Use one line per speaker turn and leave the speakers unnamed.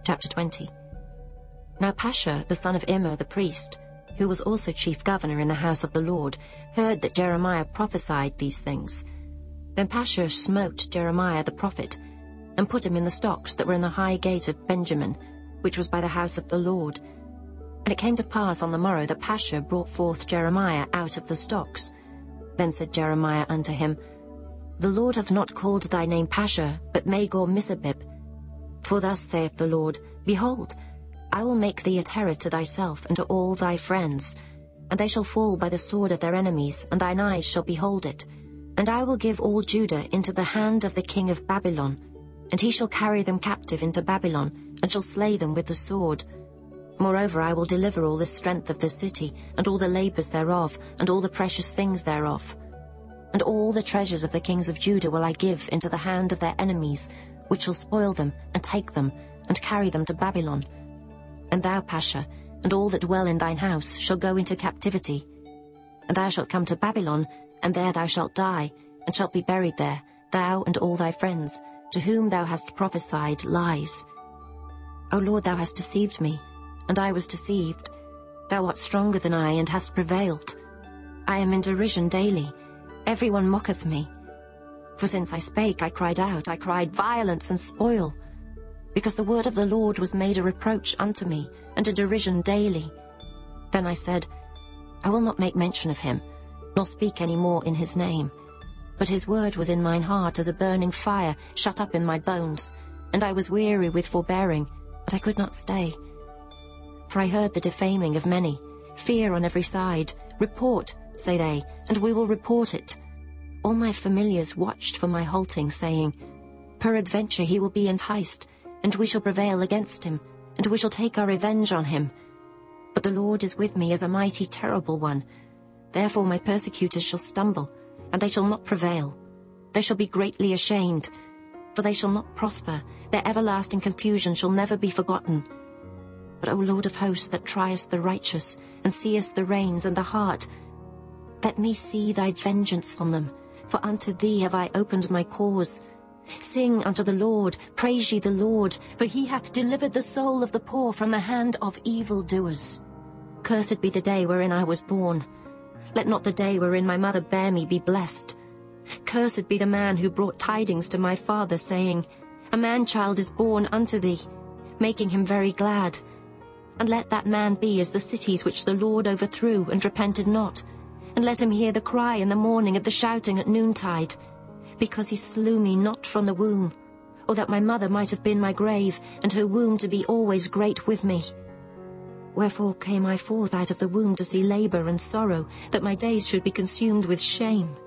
Chapter 20. Now Pashur, the son of Immer the priest, who was also chief governor in the house of the Lord, heard that Jeremiah prophesied these things. Then Pashur smote Jeremiah the prophet, and put him in the stocks that were in the high gate of Benjamin, which was by the house of the Lord. And it came to pass on the morrow that Pashur brought forth Jeremiah out of the stocks. Then said Jeremiah unto him, The Lord hath not called thy name Pashur, but Magor-Missabib. For thus saith the Lord, Behold, I will make thee a terror to thyself and to all thy friends, and they shall fall by the sword of their enemies, and thine eyes shall behold it. And I will give all Judah into the hand of the king of Babylon, and he shall carry them captive into Babylon, and shall slay them with the sword. Moreover, I will deliver all the strength of the city, and all the labours thereof, and all the precious things thereof. And all the treasures of the kings of Judah will I give into the hand of their enemies, which shall spoil them, and take them, and carry them to Babylon. And thou, Pashur, and all that dwell in thine house shall go into captivity. And thou shalt come to Babylon, and there thou shalt die, and shalt be buried there, thou and all thy friends, to whom thou hast prophesied lies. O Lord, thou hast deceived me, and I was deceived. Thou art stronger than I, and hast prevailed. I am in derision daily. Every one mocketh me. For since I spake, I cried out, I cried violence and spoil. Because the word of the Lord was made a reproach unto me, and a derision daily. Then I said, I will not make mention of him, nor speak any more in his name. But his word was in mine heart as a burning fire shut up in my bones, and I was weary with forbearing, but I could not stay. For I heard the defaming of many, fear on every side. Report, say they, and we will report it. All my familiars watched for my halting, saying, Peradventure he will be enticed, and we shall prevail against him, and we shall take our revenge on him. But the Lord is with me as a mighty terrible one. Therefore my persecutors shall stumble, and they shall not prevail. They shall be greatly ashamed, for they shall not prosper. Their everlasting confusion shall never be forgotten. But, O Lord of hosts, that triest the righteous, and seest the reins and the heart, let me see thy vengeance on them, for unto thee have I opened my cause. Sing unto the Lord, praise ye the Lord, for he hath delivered the soul of the poor from the hand of evildoers. Cursed be the day wherein I was born. Let not the day wherein my mother bare me be blessed. Cursed be the man who brought tidings to my father, saying, A man-child is born unto thee, making him very glad. And let that man be as the cities which the Lord overthrew and repented not, and let him hear the cry in the morning of the shouting at noontide, because he slew me not from the womb, or that my mother might have been my grave, and her womb to be always great with me. Wherefore came I forth out of the womb to see labour and sorrow, that my days should be consumed with shame.